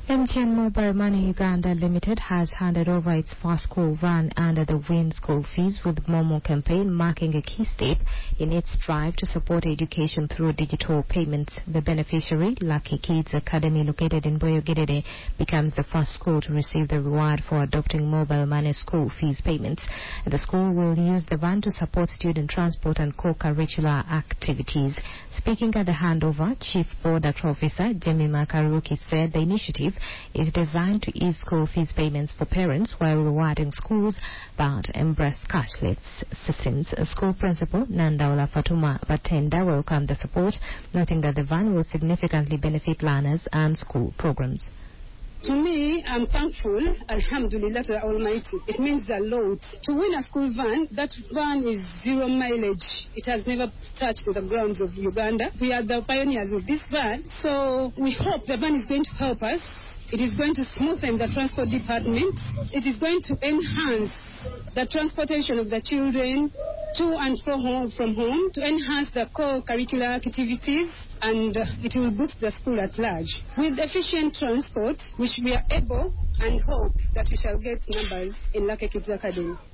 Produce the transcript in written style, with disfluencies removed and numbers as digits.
MTN Mobile Money Uganda Limited has handed over its first school van under the Win School Fees with Momo campaign, marking a key step in its drive to support education through digital payments. The beneficiary, Lucky Kids Academy, located in Boyogedede, becomes the first school to receive the reward for adopting mobile money school fees payments. The school will use the van to support student transport and co-curricular activities. Speaking at the handover, Chief Product Officer Jemmy Makaruki said the initiative is designed to ease school fees payments for parents while rewarding schools that embrace cashless systems. School principal Nandaula Fatuma Batenda welcomed the support, noting that the van will significantly benefit learners and school programs. To me, I'm thankful, Alhamdulillah, to the Almighty. It means a lot. To win a school van, that van is 0 mileage. It has never touched the grounds of Uganda. We are the pioneers of this van, so we hope the van is going to help us. It is going to smoothen the transport department. It is going to enhance the transportation of the children to and from home, to enhance the co-curricular activities, and it will boost the school at large. With efficient transport, which we are able and hope that we shall get numbers in Lucky Kids Academy.